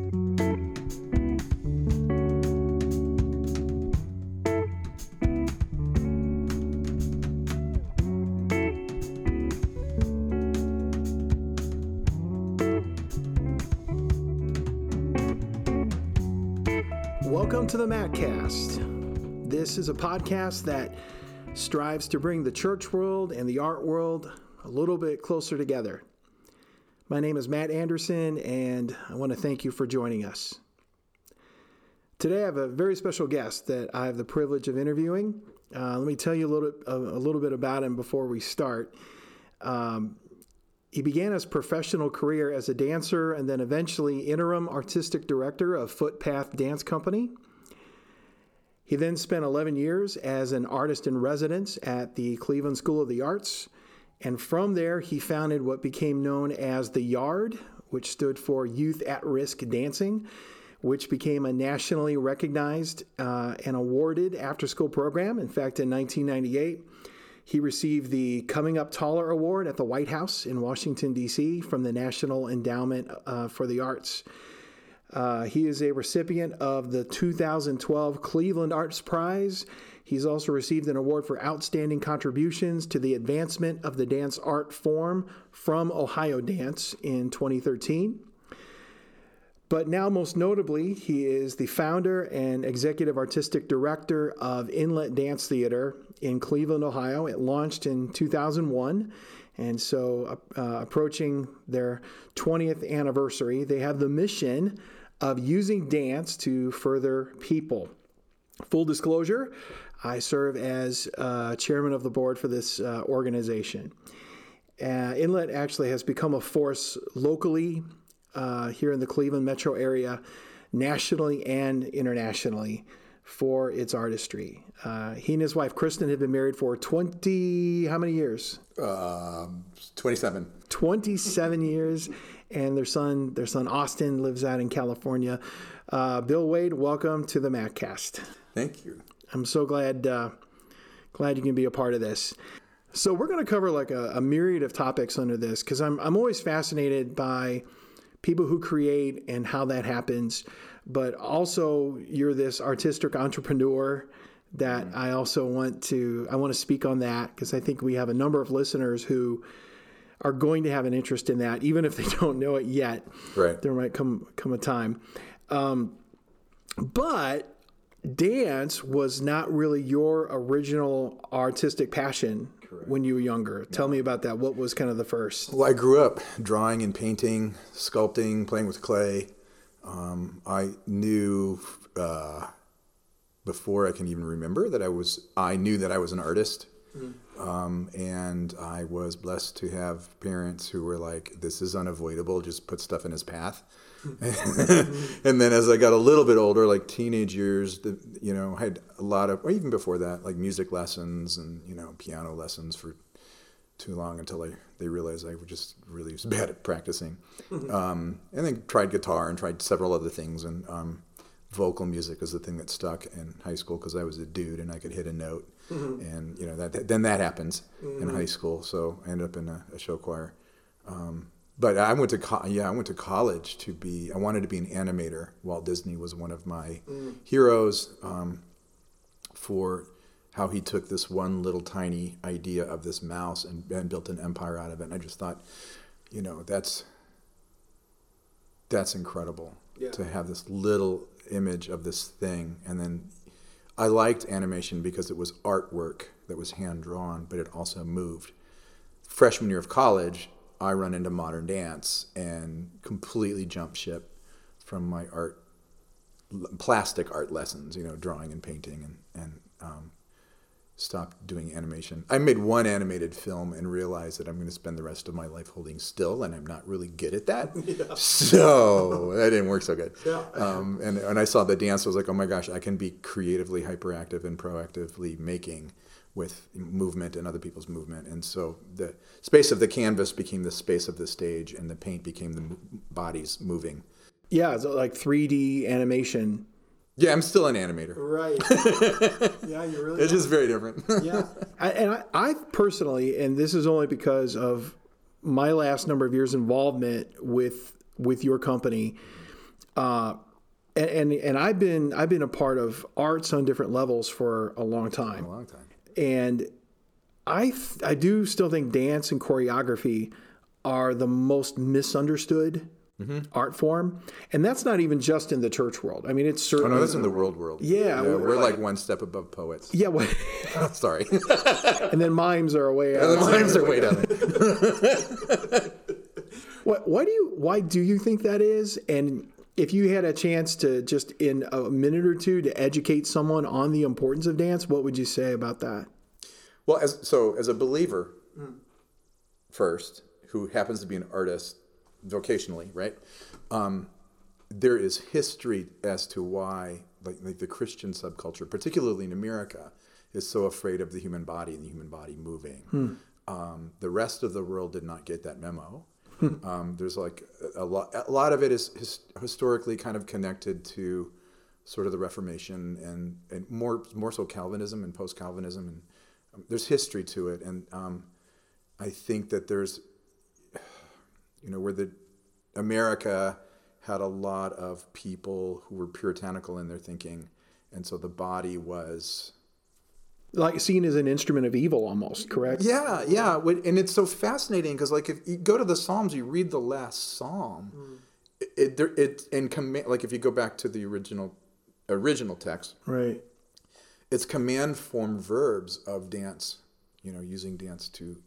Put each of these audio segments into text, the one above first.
Welcome to the Mattcast. This is a podcast that strives to bring the church world and the art world a little bit closer together. My name is Matt Anderson, and I want to thank you for joining us. Today I have a very special guest that I have the privilege of interviewing. Let me tell you a little bit about him before we start. He began his professional career as a dancer and then eventually interim artistic director of Footpath Dance Company. He then spent 11 years as an artist in residence at the Cleveland School of the Arts. And from there, he founded what became known as the Yard, which stood for Youth at Risk Dancing, which became a nationally recognized and awarded after-school program. In fact, in 1998, he received the Coming Up Taller Award at the White House in Washington, D.C. from the National Endowment for the Arts. He is a recipient of the 2012 Cleveland Arts Prize. He's also received an award for outstanding contributions to the advancement of the dance art form from Ohio Dance in 2013. But now, most notably, he is the founder and executive artistic director of Inlet Dance Theater in Cleveland, Ohio. It launched in 2001, and so approaching their 20th anniversary, they have the mission of using dance to further people. Full disclosure, I serve as chairman of the board for this organization. Inlet actually has become a force locally here in the Cleveland metro area, nationally and internationally, for its artistry. He and his wife, Kristen, have been married for how many years? 27. 27 years, and their son Austin lives out in California. Bill Wade, welcome to the Mattcast. Thank you. I'm so glad you can be a part of this. So we're going to cover like a myriad of topics under this, because I'm always fascinated by people who create and how that happens, but also you're this artistic entrepreneur that I also want to speak on that, because I think we have a number of listeners who are going to have an interest in that, even if they don't know it yet. Right. There might come a time. But dance was not really your original artistic passion. Correct. When you were younger. Tell me about that. What was kind of the first? Well, I grew up drawing and painting, sculpting, playing with clay. I knew before I can even remember that I knew that I was an artist. Mm-hmm. And I was blessed to have parents who were like, this is unavoidable, just put stuff in his path. Mm-hmm. And then as I got a little bit older, like teenage years, I had a lot of, or even before that, like music lessons and, piano lessons for too long until they realized I was just really bad at practicing. Mm-hmm. And then tried guitar and tried several other things. And vocal music is the thing that stuck in high school because I was a dude and I could hit a note. Mm-hmm. And, then that happens in high school. So I ended up in a show choir. But I went to college I wanted to be an animator. Walt Disney was one of my heroes for how he took this one little tiny idea of this mouse and built an empire out of it. And I just thought, that's incredible to have this little image of this thing. And then I liked animation because it was artwork that was hand-drawn, but it also moved. Freshman year of college, I run into modern dance and completely jump ship from my plastic art lessons, drawing and painting, and stopped doing animation. I made one animated film and realized that I'm going to spend the rest of my life holding still, and I'm not really good at that. Yeah. So that didn't work so good. Yeah. And when I saw the dance, I was like, oh my gosh, I can be creatively hyperactive and proactively making with movement and other people's movement. And so the space of the canvas became the space of the stage, and the paint became the bodies moving. Yeah, so like 3D animation. Yeah, I'm still an animator. Right. Yeah, you really. It's just very different. Yeah, I personally, and this is only because of my last number of years' involvement with your company, And I've been a part of arts on different levels for a long time. A long time. And I do still think dance and choreography are the most misunderstood art form. And that's not even just in the church world. I mean, it's certainly... Oh, no, that's in the world. Yeah. We're like one step above poets. Yeah. Well, sorry. And then mimes are way out. And the mimes are way down there. Why do you think that is? And if you had a chance to just in a minute or two to educate someone on the importance of dance, what would you say about that? Well, as a believer, first, who happens to be an artist vocationally, right? There is history as to why, like the Christian subculture, particularly in America, is so afraid of the human body and the human body moving. The rest of the world did not get that memo. There's like a lot of it is historically kind of connected to sort of the Reformation and more so Calvinism and post-Calvinism, and there's history to it. And I think that there's, where America had a lot of people who were puritanical in their thinking, and so the body was like seen as an instrument of evil almost, correct? Yeah. And it's so fascinating because, like, if you go to the Psalms, you read the last Psalm, it in command. Like, if you go back to the original text, right? It's command form verbs of dance. Using dance to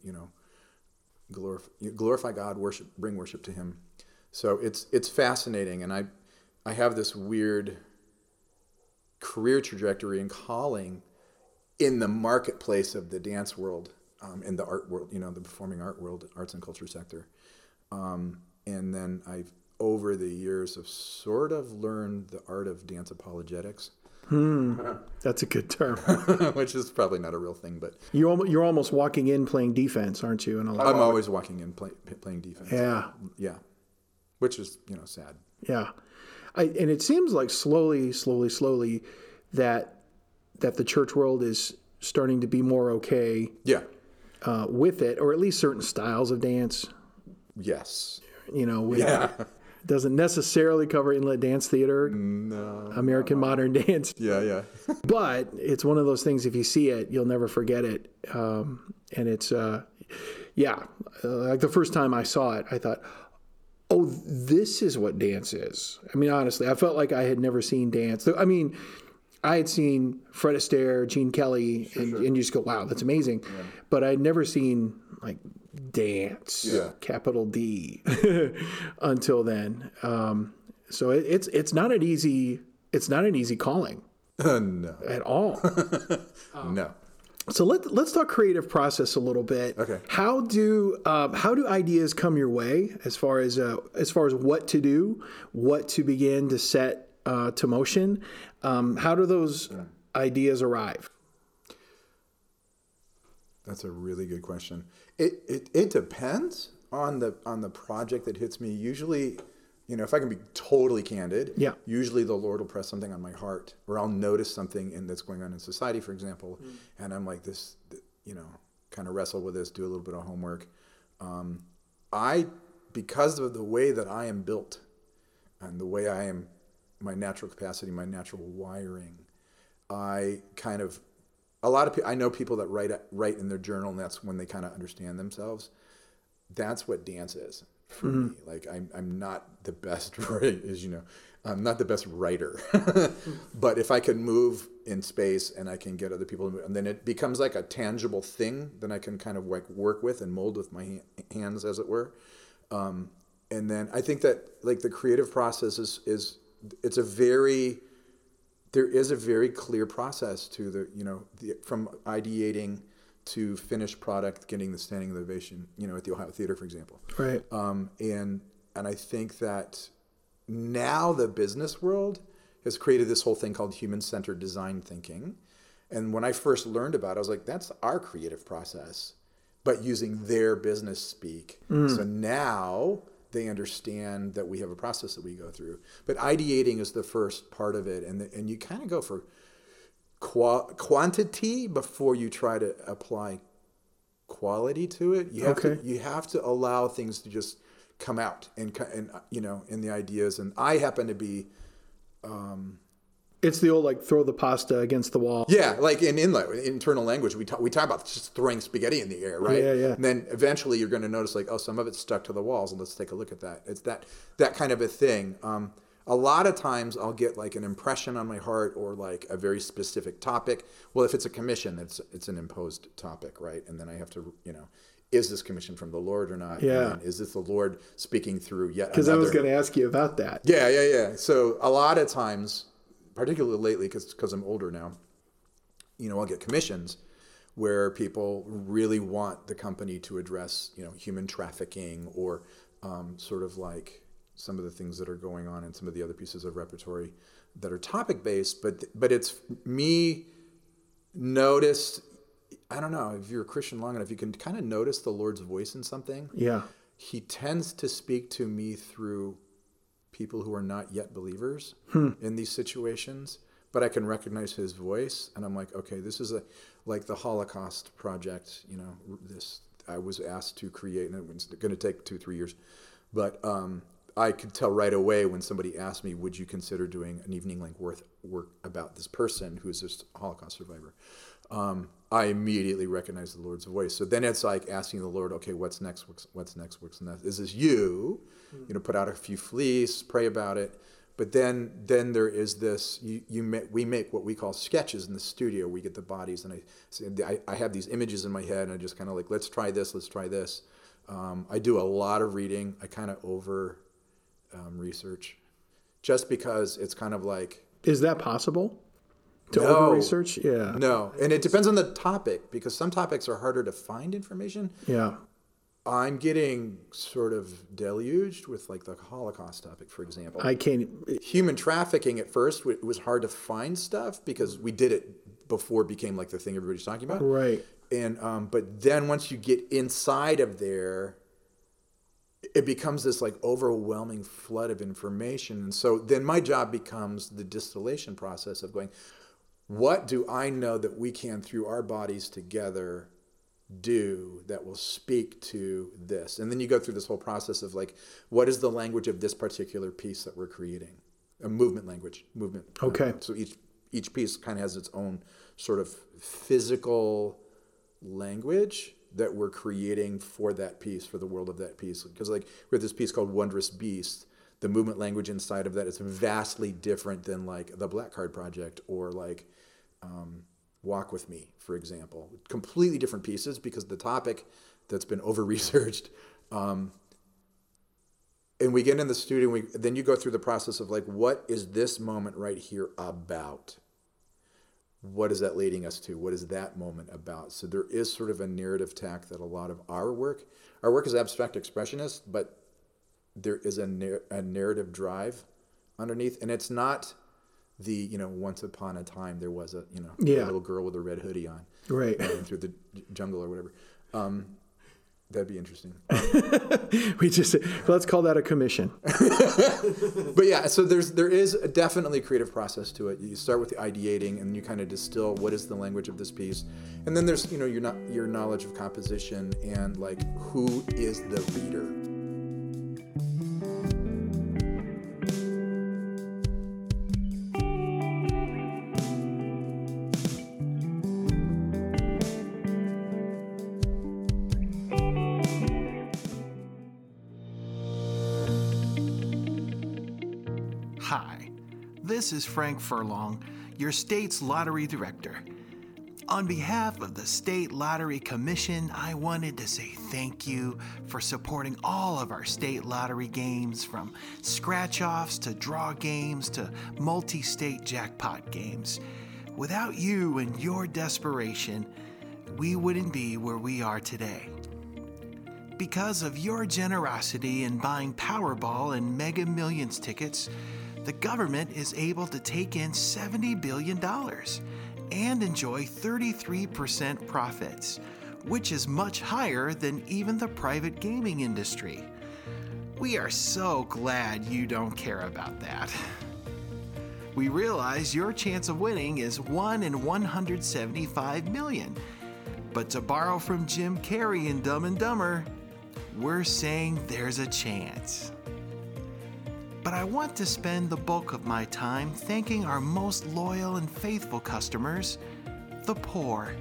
glorify God, bring worship to Him. So it's fascinating, and I have this weird career trajectory and calling in the marketplace of the dance world, in the art world, the performing art world, arts and culture sector. And then I've, over the years, have sort of learned the art of dance apologetics. That's a good term. Which is probably not a real thing, but... You're almost walking in playing defense, aren't you? I'm always walking in playing defense. Yeah. Yeah. Which is, sad. Yeah. And it seems like slowly that the church world is starting to be more okay with it, or at least certain styles of dance. Yes. It doesn't necessarily cover inlet dance theater, American modern dance. Yeah. But it's one of those things, if you see it, you'll never forget it. And it's, like the first time I saw it, I thought, oh, this is what dance is. I mean, honestly, I felt like I had never seen dance. I mean, I had seen Fred Astaire, Gene Kelly, and you just go, wow, that's amazing. Yeah. But I'd never seen like dance, capital D, until then. So it's not an easy calling. No. At all. No. So let's talk creative process a little bit. Okay. How do ideas come your way as far as what to do, what to begin to set to motion? How do those ideas arrive? That's a really good question. It depends on the project that hits me. Usually, if I can be totally candid, usually the Lord will press something on my heart, or I'll notice something that's going on in society, for example, and I'm like this, kind of wrestle with this, do a little bit of homework. Because of the way that I am built, and the way I am, my natural capacity, my natural wiring, I know people that write in their journal, and that's when they kind of understand themselves. That's what dance is for me. Like I'm not the best, as you know, I'm not the best writer, but if I can move in space and I can get other people to move, and then it becomes like a tangible thing, then I can kind of like work with and mold with my hands, as it were. And then I think that like the creative process there is a very clear process to from ideating to finished product, getting the standing ovation, at the Ohio Theater, for example. Right. And I think that now the business world has created this whole thing called human-centered design thinking. And when I first learned about it, I was like, that's our creative process, but using their business speak. So now they understand that we have a process that we go through. But ideating is the first part of it. And you kind of go for quantity before you try to apply quality to it. You have to allow things to just come out and in the ideas. And I happen to be. It's the old like throw the pasta against the wall. Yeah, like in internal language, we talk about just throwing spaghetti in the air, right? Yeah. And then eventually you're going to notice like, oh, some of it's stuck to the walls, and let's take a look at that. It's that kind of a thing. A lot of times I'll get like an impression on my heart or like a very specific topic. Well, if it's a commission, it's an imposed topic, right? And then I have to, is this commission from the Lord or not? Yeah. And is this the Lord speaking through yet another? Because I was going to ask you about that. Yeah. So a lot of times, particularly lately, because I'm older now, I'll get commissions where people really want the company to address, human trafficking or sort of like some of the things that are going on in some of the other pieces of repertory that are topic-based. But it's me noticed, I don't know, if you're a Christian long enough, you can kind of notice the Lord's voice in something. Yeah. He tends to speak to me through people who are not yet believers in these situations, but I can recognize his voice, and I'm like, okay, this is like the Holocaust project. This I was asked to create, and it's going to take 2-3 years, but I could tell right away when somebody asked me, would you consider doing an evening length work about this person who is this Holocaust survivor? I immediately recognize the Lord's voice. So then it's like asking the Lord, okay, what's next? What's next? Is this you? Put out a few fleece, pray about it. But then there is this, we make what we call sketches in the studio. We get the bodies, and I have these images in my head, and I just kind of like, let's try this. I do a lot of reading. I kind of over research just because it's kind of like. Is that possible? To over research? Yeah. No. And it depends on the topic, because some topics are harder to find information. Yeah. I'm getting sort of deluged with like the Holocaust topic, for example. I can't. Human trafficking at first, it was hard to find stuff because we did it before it became like the thing everybody's talking about. Right. And but then once you get inside of there, it becomes this like overwhelming flood of information. And so then my job becomes the distillation process of going, what do I know that we can, through our bodies together, do that will speak to this? And then you go through this whole process of like, what is the language of this particular piece that we're creating? A movement language. Okay. So each piece kind of has its own sort of physical language that we're creating for that piece, for the world of that piece. Because like we have this piece called Wondrous Beast. The movement language inside of that is vastly different than like the Black Card Project or like Walk With Me, for example. Completely different pieces because the topic that's been over-researched. And we get in the studio, then you go through the process of like, what is this moment right here about? What is that leading us to? What is that moment about? So there is sort of a narrative tack that a lot of our work is abstract expressionist, but there is a narrative drive underneath, and it's not the once upon a time there was a a little girl with a red hoodie on, right, running through the jungle or whatever. That'd be interesting. Let's call that a commission. But yeah, so there is definitely a creative process to it. You start with the ideating, and you kind of distill what is the language of this piece, and then there's your knowledge of composition and like who is the reader. Hi, this is Frank Furlong, your state's lottery director. On behalf of the State Lottery Commission, I wanted to say thank you for supporting all of our state lottery games, from scratch-offs to draw games to multi-state jackpot games. Without you and your desperation, we wouldn't be where we are today. Because of your generosity in buying Powerball and Mega Millions tickets, the government is able to take in $70 billion and enjoy 33% profits, which is much higher than even the private gaming industry. We are so glad you don't care about that. We realize your chance of winning is 1 in 175 million, but to borrow from Jim Carrey in Dumb and Dumber, we're saying there's a chance. But I want to spend the bulk of my time thanking our most loyal and faithful customers, the poor.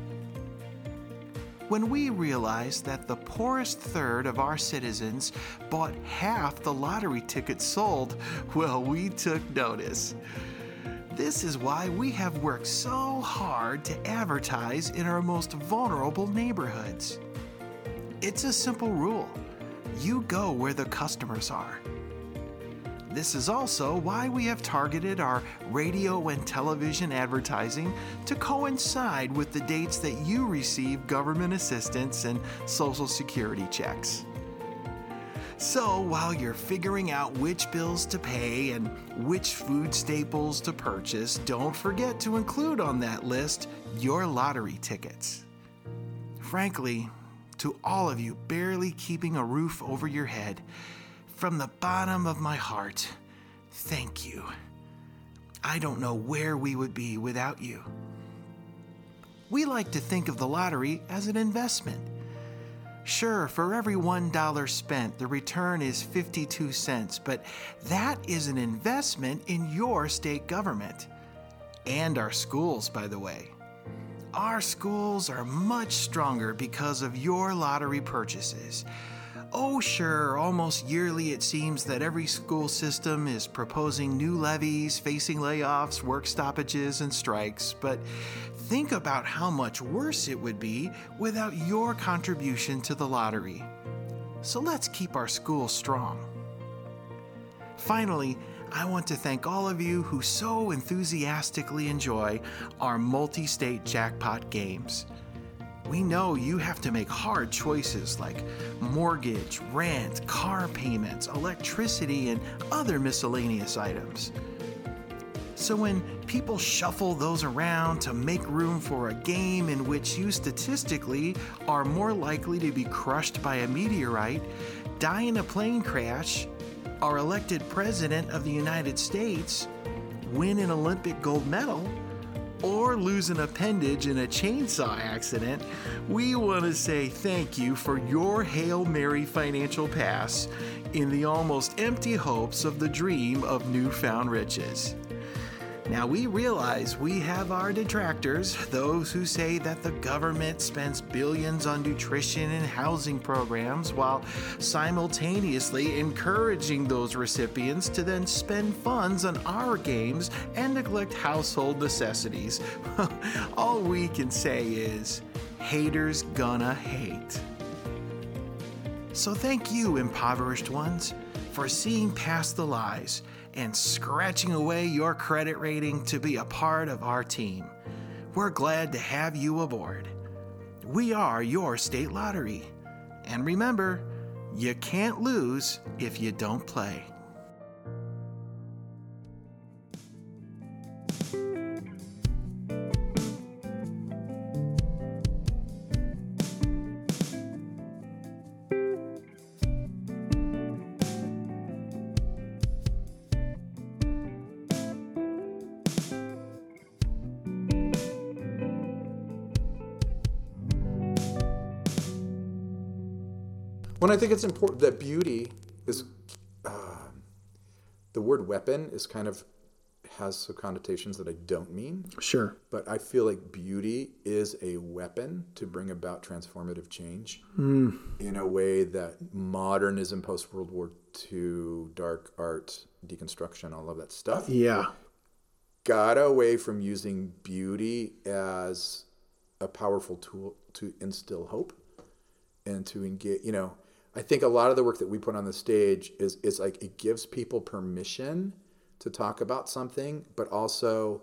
When we realized that the poorest third of our citizens bought half the lottery tickets sold, well, we took notice. This is why we have worked so hard to advertise in our most vulnerable neighborhoods. It's a simple rule. You go where the customers are. This is also why we have targeted our radio and television advertising to coincide with the dates that you receive government assistance and Social Security checks. So while you're figuring out which bills to pay and which food staples to purchase, don't forget to include on that list your lottery tickets. Frankly, to all of you barely keeping a roof over your head, from the bottom of my heart, thank you. I don't know where we would be without you. We like to think of the lottery as an investment. Sure, for every $1 spent, the return is 52 cents, but that is an investment in your state government. And our schools, by the way. Our schools are much stronger because of your lottery purchases. Oh, sure, almost yearly it seems that every school system is proposing new levies, facing layoffs, work stoppages, and strikes, but think about how much worse it would be without your contribution to the lottery. So let's keep our schools strong. Finally, I want to thank all of you who so enthusiastically enjoy our multi-state jackpot games. We know you have to make hard choices like mortgage, rent, car payments, electricity, and other miscellaneous items. So when people shuffle those around to make room for a game in which you statistically are more likely to be crushed by a meteorite, die in a plane crash, are elected President of the United States, win an Olympic gold medal, or lose an appendage in a chainsaw accident, we want to say thank you for your Hail Mary financial pass in the almost empty hopes of the dream of newfound riches. Now we realize we have our detractors, those who say that the government spends billions on nutrition and housing programs while simultaneously encouraging those recipients to then spend funds on our games and neglect household necessities. All we can say is, haters gonna hate. So thank you, impoverished ones, for seeing past the lies and scratching away your credit rating to be a part of our team. We're glad to have you aboard. We are your state lottery. And remember, you can't lose if you don't play. When I think it's important that beauty is, the word weapon is kind of has some connotations that I don't mean. Sure. But I feel like beauty is a weapon to bring about transformative change in a way that modernism, post-World War II, dark art, deconstruction, all of that stuff. Yeah. Got away from using beauty as a powerful tool to instill hope and to engage, I think a lot of the work that we put on the stage is like it gives people permission to talk about something, but also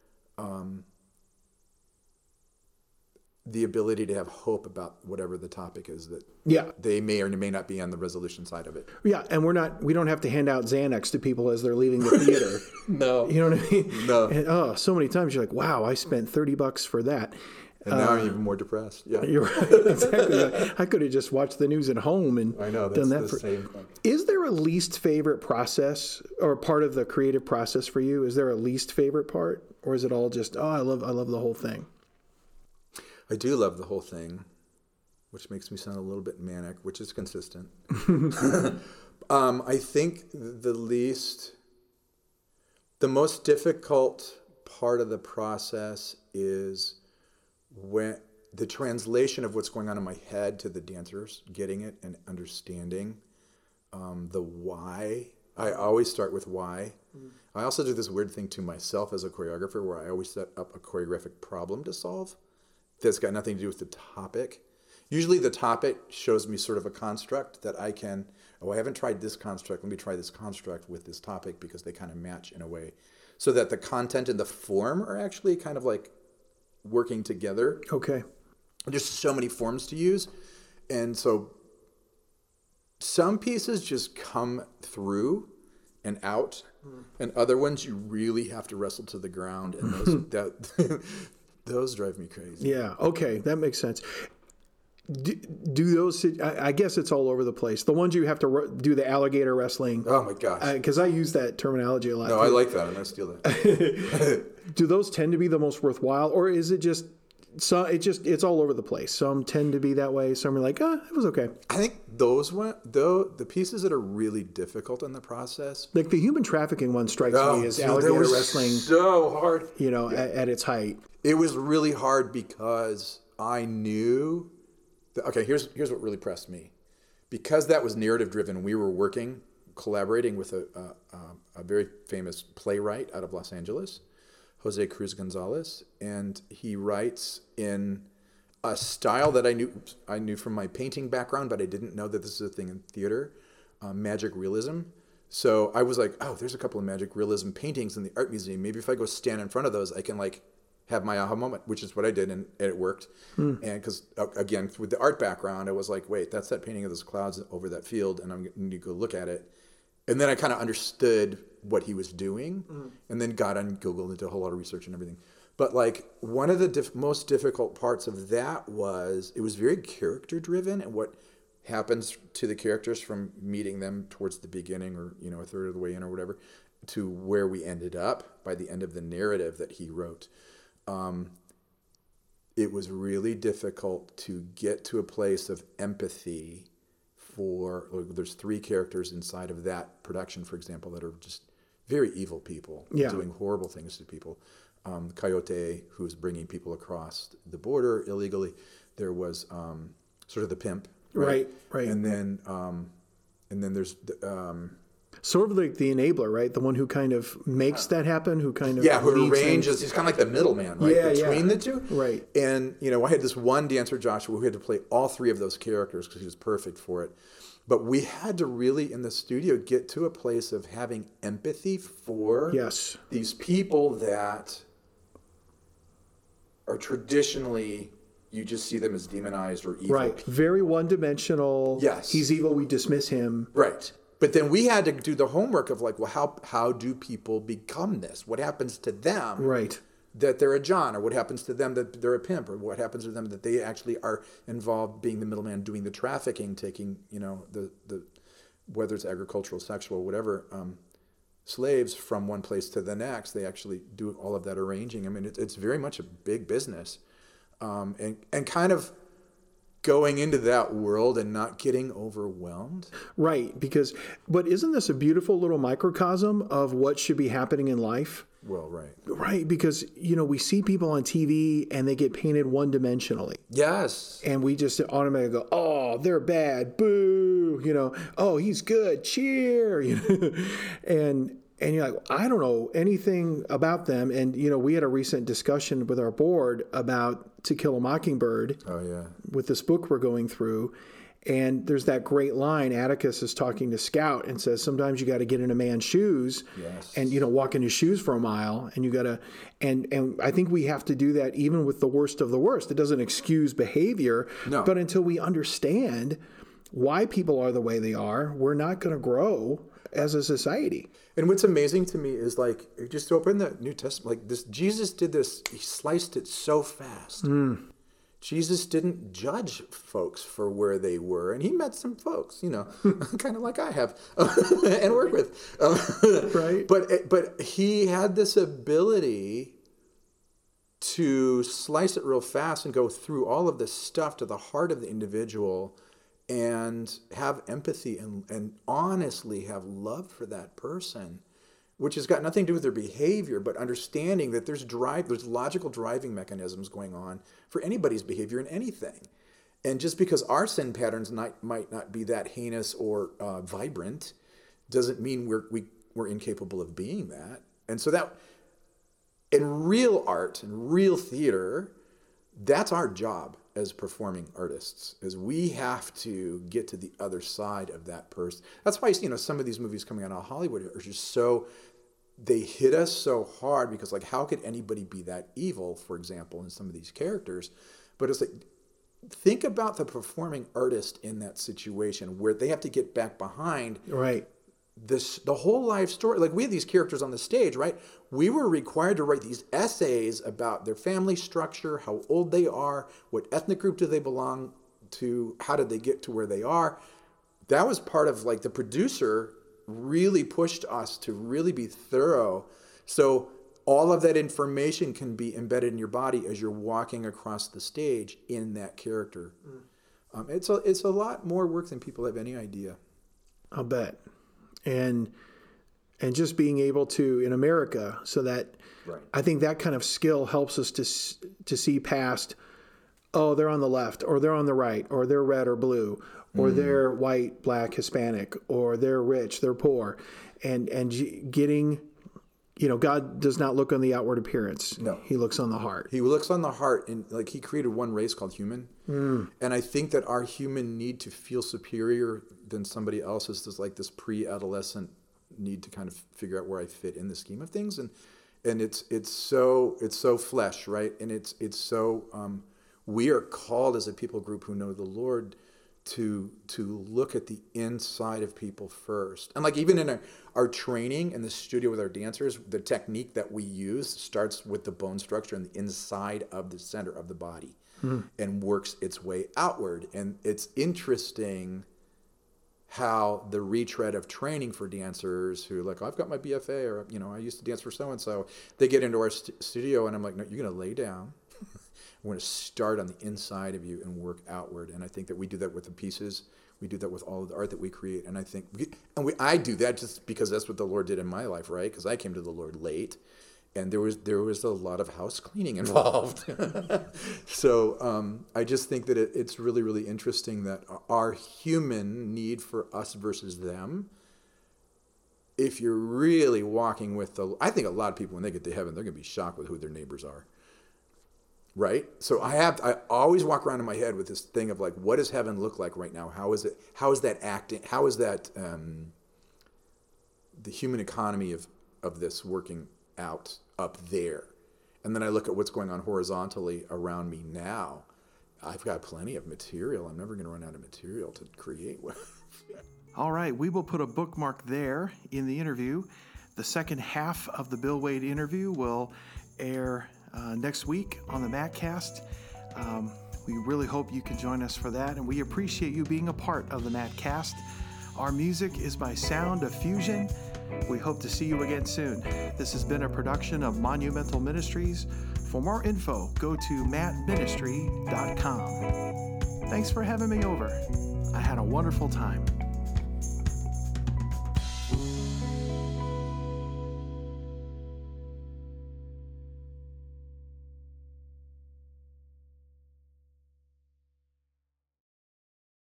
the ability to have hope about whatever the topic is that they may or may not be on the resolution side of it. Yeah, and we don't have to hand out Xanax to people as they're leaving the theater. No. You know what I mean? No. And, so many times you're like, wow, I spent $30 for that. And now I'm even more depressed. Yeah, you're right. Exactly. I could have just watched the news at home and done that. Same thing. Is there a least favorite process or part of the creative process for you? Is there a least favorite part, or is it all just I love the whole thing? I do love the whole thing, which makes me sound a little bit manic, which is consistent. I think the most difficult part of the process is when the translation of what's going on in my head to the dancers, getting it and understanding the why. I always start with why. I also do this weird thing to myself as a choreographer where I always set up a choreographic problem to solve that's got nothing to do with the topic. Usually the topic shows me sort of a construct that I can, I haven't tried this construct, let me try this construct with this topic because they kind of match in a way. So that the content and the form are actually kind of like working together. Okay. There's so many forms to use. And so some pieces just come through and out, and other ones you really have to wrestle to the ground, and those drive me crazy. Yeah, okay, that makes sense. Do those, I guess it's all over the place. The ones you have to do the alligator wrestling. Oh my gosh. Because I use that terminology a lot. No, too. I like that. I'm going to steal that. Do those tend to be the most worthwhile, or is it just, it's all over the place? Some tend to be that way. Some are like, it was okay. I think the pieces that are really difficult in the process. Like the human trafficking one strikes me as alligator wrestling. So hard. At its height. It was really hard because I knew okay, here's what really pressed me. Because that was narrative driven, we were collaborating with a very famous playwright out of Los Angeles, Jose Cruz Gonzalez, and he writes in a style that I knew from my painting background, but I didn't know that this is a thing in theater, magic realism. So I was like, there's a couple of magic realism paintings in the art museum. Maybe if I go stand in front of those, I can have my aha moment, which is what I did, and it worked. And because, again, with the art background, I was like, wait, that's that painting of those clouds over that field, and I'm going to go look at it. And then I kind of understood what he was doing, and then got on Google and did a whole lot of research and everything. But one of the most difficult parts of that was it was very character-driven, and what happens to the characters from meeting them towards the beginning or, a third of the way in or whatever, to where we ended up by the end of the narrative that he wrote. It was really difficult to get to a place of empathy there's 3 characters inside of that production, for example, that are just very evil people doing horrible things to people. Coyote, who's bringing people across the border illegally. There was sort of the pimp, right? Right. And then there's sort of like the enabler, right? The one who kind of makes that happen, who kind of who arranges. He's kind of like the middleman, right? Between the two, right? And I had this one dancer, Joshua, who had to play all 3 of those characters because he was perfect for it. But we had to really, in the studio, get to a place of having empathy for these people that are traditionally, you just see them as demonized or evil. Right. Very one-dimensional. Yes. He's evil, we dismiss him. Right. But then we had to do the homework of how do people become this? What happens to them? Right. That they're a John, or what happens to them that they're a pimp, or what happens to them that they actually are involved being the middleman, doing the trafficking, taking, the whether it's agricultural, sexual, whatever, slaves from one place to the next. They actually do all of that arranging. I mean, it's very much a big business. And kind of going into that world and not getting overwhelmed. Right, but isn't this a beautiful little microcosm of what should be happening in life? Well, right. Right, because, we see people on TV and they get painted one-dimensionally. Yes. And we just automatically go, oh, they're bad, boo, oh, he's good, cheer, And you're like, I don't know anything about them. And, we had a recent discussion with our board about To Kill a Mockingbird. Oh, yeah. With this book we're going through. And there's that great line, Atticus is talking to Scout and says, sometimes you got to get in a man's shoes and, walk in his shoes for a mile. And you got to, and I think we have to do that even with the worst of the worst. It doesn't excuse behavior, but until we understand why people are the way they are, we're not going to grow as a society. And what's amazing to me is just open the New Testament, Jesus did this, he sliced it so fast. Jesus didn't judge folks for where they were, and he met some folks, kind of like I have and work with. Right. But he had this ability to slice it real fast and go through all of this stuff to the heart of the individual and have empathy and honestly have love for that person, which has got nothing to do with their behavior, but understanding that there's logical driving mechanisms going on for anybody's behavior in anything. And just because our sin patterns might not be that heinous or vibrant doesn't mean we're incapable of being that. And so that in real art and real theater, that's our job as performing artists, is we have to get to the other side of that person. That's why, some of these movies coming out of Hollywood are just they hit us so hard because, like, how could anybody be that evil, for example, in some of these characters? But it's like, think about the performing artist in that situation where they have to get back behind Right. the whole life story. Like, we have these characters on the stage, right? We were required to write these essays about their family structure, how old they are, what ethnic group do they belong to, how did they get to where they are. That was part of, like, the producer really pushed us to really be thorough. So all of that information can be embedded in your body as you're walking across the stage in that character. It's a lot more work than people have any idea. I'll bet. And just being able to, in America, so that Right. I think that kind of skill helps us to see past, oh, they're on the left, or they're on the right, or they're red or blue, or they're white, black, Hispanic, or they're rich, they're poor, and getting, God does not look on the outward appearance. No. He looks on the heart. He looks on the heart, and like, he created one race called human. And I think that our human need to feel superior than somebody else is this pre-adolescent need to kind of figure out where I fit in the scheme of things. And it's so flesh, right? And it's so, we are called as a people group who know the Lord to look at the inside of people first. And like, even in our training in the studio with our dancers, the technique that we use starts with the bone structure and the inside of the center of the body and works its way outward. And it's interesting how the retread of training for dancers who like, I've got my BFA, or, I used to dance for so-and-so, they get into our studio and I'm like, no, you're going to lay down. We're going to start on the inside of you and work outward. And I think that we do that with the pieces. We do that with all of the art that we create. And I think, I do that just because that's what the Lord did in my life, right? Because I came to the Lord late, and there was a lot of house cleaning involved. So I just think that it's really, really interesting that our human need for us versus them, if you're really walking with I think a lot of people, when they get to heaven, they're going to be shocked with who their neighbors are. Right? So I always walk around in my head with this thing of like, what does heaven look like right now? How is that acting? How is that the human economy of this working out up there? And then I look at what's going on horizontally around me now. I've got plenty of material. I'm never going to run out of material to create with. All right, we will put a bookmark there in the interview. The second half of the Bill Wade interview will air next week on the Mattcast. We really hope you can join us for that, and we appreciate you being a part of the Mattcast. Our music is by Sound of Fusion. We hope to see you again soon. This has been a production of Monumental Ministries. For more info, go to mattministry.com. Thanks for having me over. I had a wonderful time.